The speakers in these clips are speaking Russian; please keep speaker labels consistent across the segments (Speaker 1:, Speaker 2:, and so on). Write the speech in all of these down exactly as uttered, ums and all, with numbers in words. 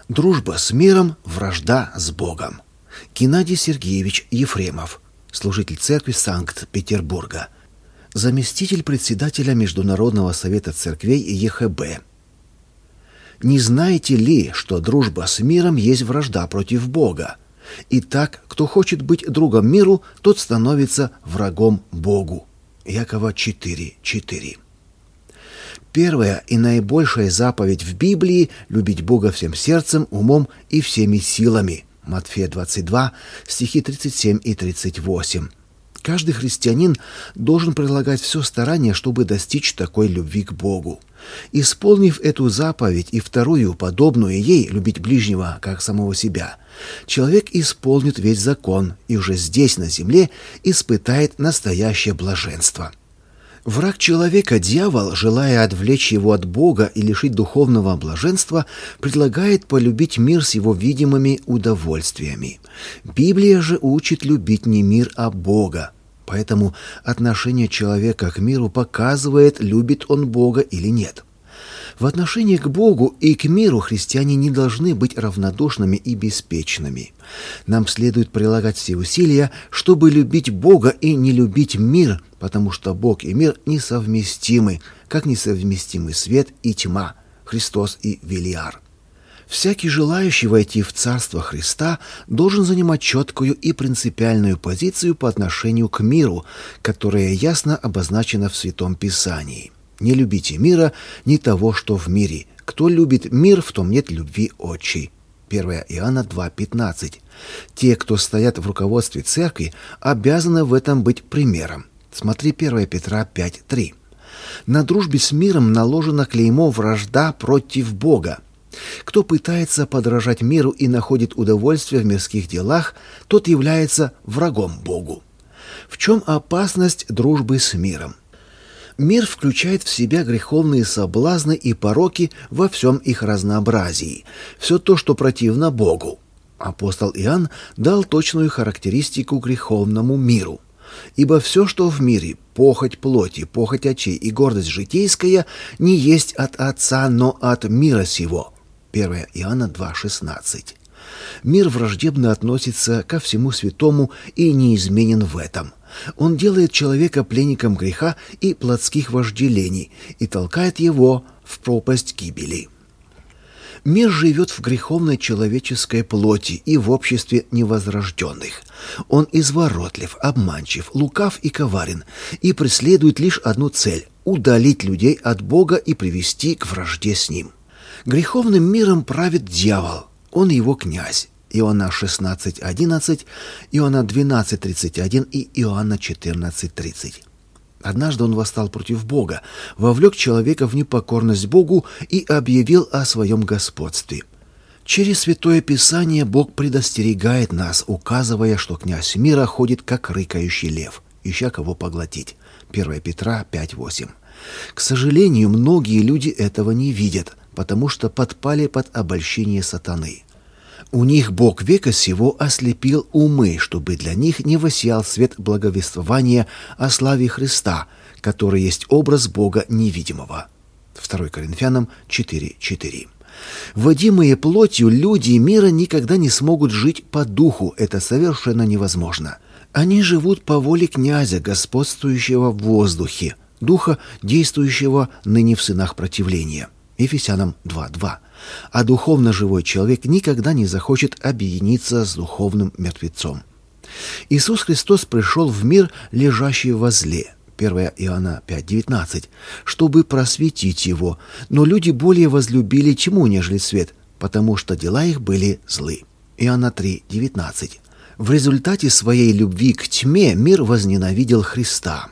Speaker 1: Дружба с миром, вражда с Богом. Геннадий Сергеевич Ефремов, служитель церкви Санкт-Петербурга, заместитель председателя Международного совета церквей Е Х Б. Не знаете ли, что дружба с миром есть вражда против Бога? Итак, кто хочет быть другом миру, тот становится врагом Богу. Якова четыре четыре. Первая и наибольшая заповедь в Библии – любить Бога всем сердцем, умом и всеми силами. Матфея двадцать два, стихи тридцать семь и тридцать восемь. Каждый христианин должен прилагать все старание, чтобы достичь такой любви к Богу. Исполнив эту заповедь и вторую, подобную ей, любить ближнего, как самого себя, человек исполнит весь закон и уже здесь, на земле, испытает настоящее блаженство. Враг человека, дьявол, желая отвлечь его от Бога и лишить духовного блаженства, предлагает полюбить мир с его видимыми удовольствиями. Библия же учит любить не мир, а Бога. Поэтому отношение человека к миру показывает, любит он Бога или нет. В отношении к Богу и к миру христиане не должны быть равнодушными и беспечными. Нам следует прилагать все усилия, чтобы любить Бога и не любить мир, потому что Бог и мир несовместимы, как несовместимы свет и тьма, Христос и Велиар. Всякий желающий войти в Царство Христа должен занимать четкую и принципиальную позицию по отношению к миру, которая ясно обозначена в Святом Писании. «Не любите мира, ни того, что в мире. Кто любит мир, в том нет любви отчей». первое Иоанна два пятнадцать. Те, кто стоят в руководстве церкви, обязаны в этом быть примером. Смотри первое Петра пять три. На дружбе с миром наложено клеймо вражда против Бога. Кто пытается подражать миру и находит удовольствие в мирских делах, тот является врагом Богу. В чем опасность дружбы с миром? Мир включает в себя греховные соблазны и пороки во всем их разнообразии, все то, что противно Богу. Апостол Иоанн дал точную характеристику греховному миру. «Ибо все, что в мире, похоть плоти, похоть очей и гордость житейская, не есть от Отца, но от мира сего». первое Иоанна два шестнадцать. Мир враждебно относится ко всему святому и неизменен в этом. Он делает человека пленником греха и плотских вожделений и толкает его в пропасть гибели. Мир живет в греховной человеческой плоти и в обществе невозрожденных. Он изворотлив, обманчив, лукав и коварен, и преследует лишь одну цель – удалить людей от Бога и привести к вражде с Ним. Греховным миром правит дьявол, он его князь. Иоанна шестнадцать одиннадцать, Иоанна двенадцать тридцать один и Иоанна четырнадцать тридцать. Однажды он восстал против Бога, вовлек человека в непокорность Богу и объявил о своем господстве. Через Святое Писание Бог предостерегает нас, указывая, что князь мира ходит как рыкающий лев, ища кого поглотить. первое Петра пять восемь. К сожалению, многие люди этого не видят, потому что подпали под обольщение сатаны. У них Бог века сего ослепил умы, чтобы для них не воссиял свет благовествования о славе Христа, который есть образ Бога невидимого. второе Коринфянам четыре четыре. Водимые плотью люди мира никогда не смогут жить по духу, это совершенно невозможно. Они живут по воле князя, господствующего в воздухе, духа, действующего ныне в сынах противления. Ефесянам два два. А духовно живой человек никогда не захочет объединиться с духовным мертвецом. Иисус Христос пришел в мир, лежащий возле, первое Иоанна пять девятнадцать, чтобы просветить его, но люди более возлюбили тьму, нежели свет, потому что дела их были злы. Иоанна три девятнадцать. В результате своей любви к тьме мир возненавидел Христа.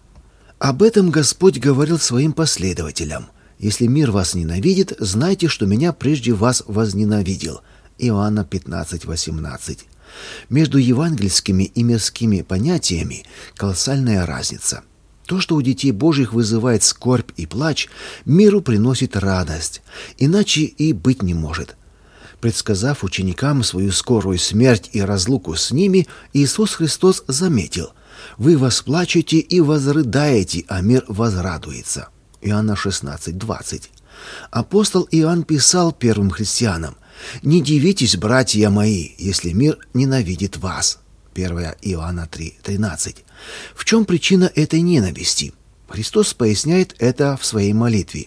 Speaker 1: Об этом Господь говорил своим последователям. «Если мир вас ненавидит, знайте, что меня прежде вас возненавидел». Иоанна пятнадцать восемнадцать. Между евангельскими и мирскими понятиями колоссальная разница. То, что у детей Божьих вызывает скорбь и плач, миру приносит радость, иначе и быть не может. Предсказав ученикам свою скорую смерть и разлуку с ними, Иисус Христос заметил: «Вы восплачете и возрыдаете, а мир возрадуется». Иоанна шестнадцать двадцать. Апостол Иоанн писал первым христианам: «Не дивитесь, братья мои, если мир ненавидит вас». первое Иоанна три тринадцать. В чем причина этой ненависти? Христос поясняет это в своей молитве.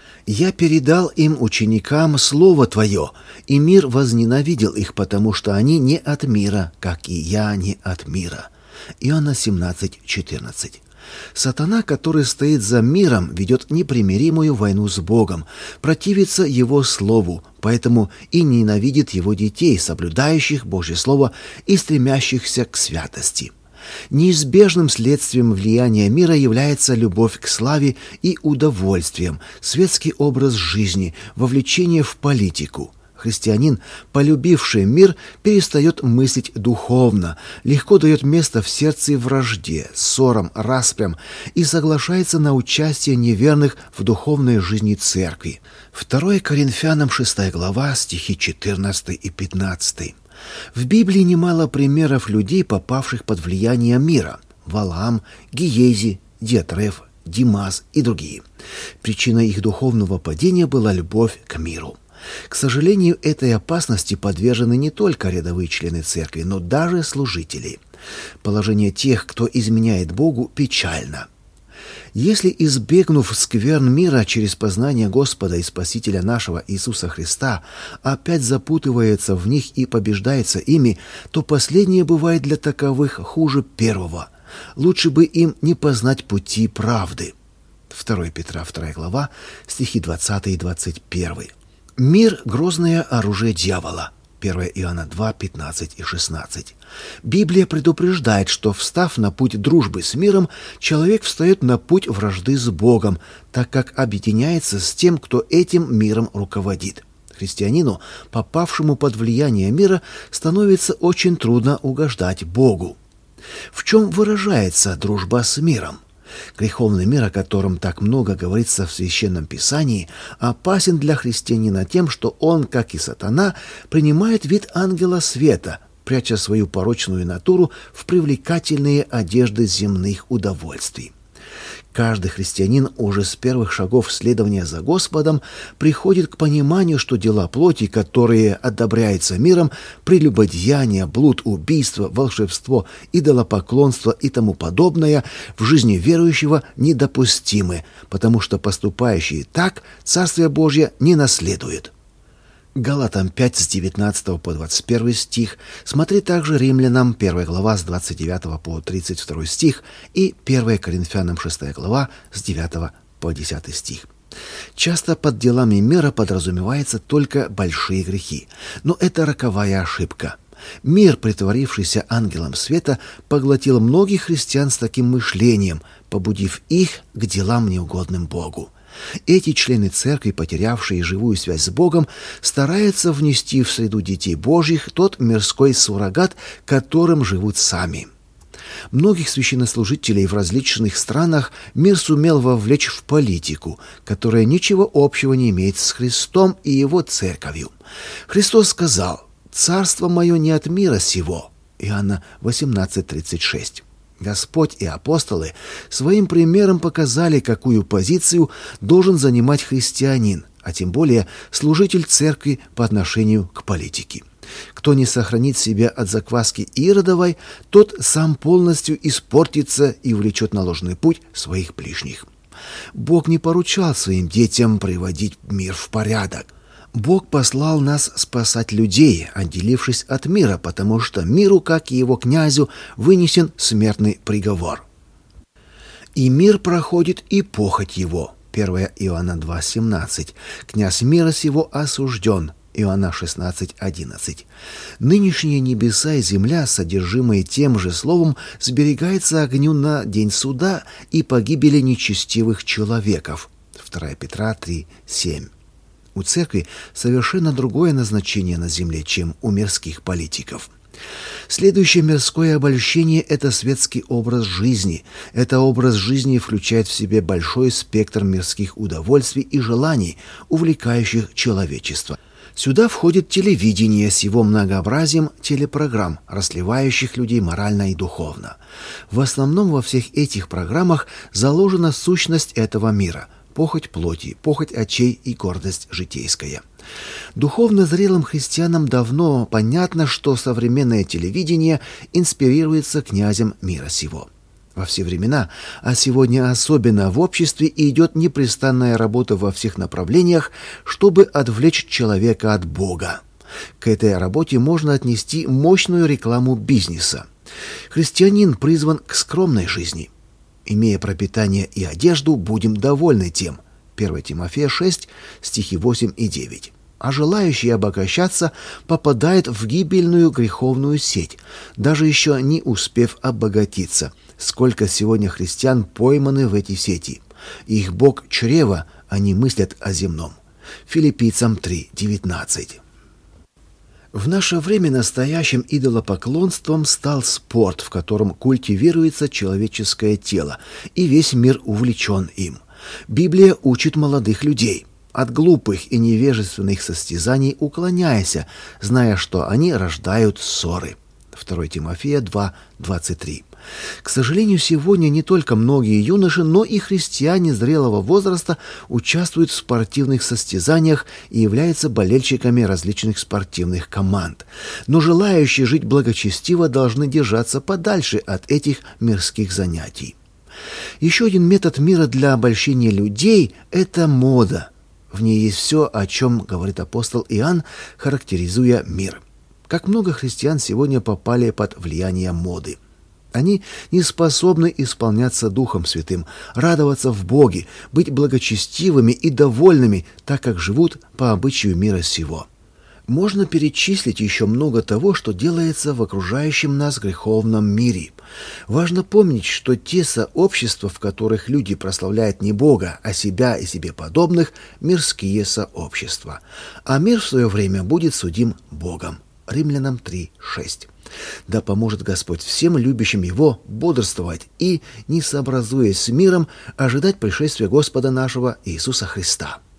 Speaker 1: «Я передал им, ученикам, Слово Твое, и мир возненавидел их, потому что они не от мира, как и я не от мира». Иоанна семнадцать четырнадцать. Сатана, который стоит за миром, ведет непримиримую войну с Богом, противится Его Слову, поэтому и ненавидит Его детей, соблюдающих Божье Слово и стремящихся к святости. Неизбежным следствием влияния мира является любовь к славе и удовольствиям, светский образ жизни, вовлечение в политику. Христианин, полюбивший мир, перестает мыслить духовно, легко дает место в сердце вражде, ссорам, распрям и соглашается на участие неверных в духовной жизни церкви. второе Коринфянам шестая глава, стихи четырнадцатый и пятнадцатый. В Библии немало примеров людей, попавших под влияние мира: Валаам, Гиези, Диатреф, Димас и другие. Причиной их духовного падения была любовь к миру. К сожалению, этой опасности подвержены не только рядовые члены церкви, но даже служители. Положение тех, кто изменяет Богу, печально. Если, избегнув скверн мира через познание Господа и Спасителя нашего Иисуса Христа, опять запутывается в них и побеждается ими, то последнее бывает для таковых хуже первого. Лучше бы им не познать пути правды. второе Петра вторая глава, стихи двадцатый и двадцать первый. Мир – грозное оружие дьявола. первое Иоанна два, пятнадцать и шестнадцать. Библия предупреждает, что, встав на путь дружбы с миром, человек встает на путь вражды с Богом, так как объединяется с тем, кто этим миром руководит. Христианину, попавшему под влияние мира, становится очень трудно угождать Богу. В чем выражается дружба с миром? Греховный мир, о котором так много говорится в Священном Писании, опасен для христианина тем, что он, как и сатана, принимает вид ангела света, пряча свою порочную натуру в привлекательные одежды земных удовольствий. Каждый христианин уже с первых шагов следования за Господом приходит к пониманию, что дела плоти, которые одобряются миром, прелюбодеяние, блуд, убийство, волшебство, идолопоклонство и тому подобное, в жизни верующего недопустимы, потому что поступающие так Царствие Божье не наследует. Галатам пять с девятнадцатого по двадцать первый стих, смотри также Римлянам первая глава с двадцать девятого по тридцать второй стих и первое Коринфянам шестая глава с девятого по десятый стих. Часто под делами мира подразумевается только большие грехи, но это роковая ошибка. Мир, притворившийся ангелом света, поглотил многих христиан с таким мышлением, побудив их к делам неугодным Богу. Эти члены церкви, потерявшие живую связь с Богом, стараются внести в среду детей Божьих тот мирской суррогат, которым живут сами. Многих священнослужителей в различных странах мир сумел вовлечь в политику, которая ничего общего не имеет с Христом и Его церковью. Христос сказал: «Царство мое не от мира сего». Иоанна восемнадцать тридцать шесть. Господь и апостолы своим примером показали, какую позицию должен занимать христианин, а тем более служитель церкви по отношению к политике. Кто не сохранит себя от закваски иродовой, тот сам полностью испортится и влечет на ложный путь своих ближних. Бог не поручал своим детям приводить мир в порядок. Бог послал нас спасать людей, отделившись от мира, потому что миру, как и его князю, вынесен смертный приговор. «И мир проходит, и похоть его». первое Иоанна два семнадцать. «Князь мира сего осужден». Иоанна шестнадцать одиннадцать. «Нынешние небеса и земля, содержимые тем же словом, сберегается огню на день суда и погибели нечестивых человеков». второе Петра три семь. У церкви совершенно другое назначение на земле, чем у мирских политиков. Следующее мирское обольщение – это светский образ жизни. Это образ жизни включает в себе большой спектр мирских удовольствий и желаний, увлекающих человечество. Сюда входит телевидение с его многообразием телепрограмм, расслевающих людей морально и духовно. В основном во всех этих программах заложена сущность этого мира – похоть плоти, похоть очей и гордость житейская. Духовно зрелым христианам давно понятно, что современное телевидение инспирируется князем мира сего. Во все времена, а сегодня особенно в обществе, идет непрестанная работа во всех направлениях, чтобы отвлечь человека от Бога. К этой работе можно отнести мощную рекламу бизнеса. Христианин призван к скромной жизни. Имея пропитание и одежду, будем довольны тем. первое Тимофея шесть, стихи восемь и девять. А желающий обогащаться попадает в гибельную греховную сеть, даже еще не успев обогатиться. Сколько сегодня христиан пойманы в эти сети. Их бог чрево, они мыслят о земном. Филиппийцам три, девятнадцать. В наше время настоящим идолопоклонством стал спорт, в котором культивируется человеческое тело, и весь мир увлечен им. Библия учит молодых людей: от глупых и невежественных состязаний уклоняйся, зная, что они рождают ссоры. второе Тимофея два, двадцать три. К сожалению, сегодня не только многие юноши, но и христиане зрелого возраста участвуют в спортивных состязаниях и являются болельщиками различных спортивных команд. Но желающие жить благочестиво должны держаться подальше от этих мирских занятий. Еще один метод мира для обольщения людей – это мода. В ней есть все, о чем говорит апостол Иоанн, характеризуя мир. Как много христиан сегодня попали под влияние моды. Они не способны исполняться Духом Святым, радоваться в Боге, быть благочестивыми и довольными, так как живут по обычаю мира сего. Можно перечислить еще много того, что делается в окружающем нас греховном мире. Важно помнить, что те сообщества, в которых люди прославляют не Бога, а себя и себе подобных, мирские сообщества. А мир в свое время будет судим Богом. Римлянам три, шесть. Да поможет Господь всем любящим Его бодрствовать и, не сообразуясь с миром, ожидать пришествия Господа нашего Иисуса Христа.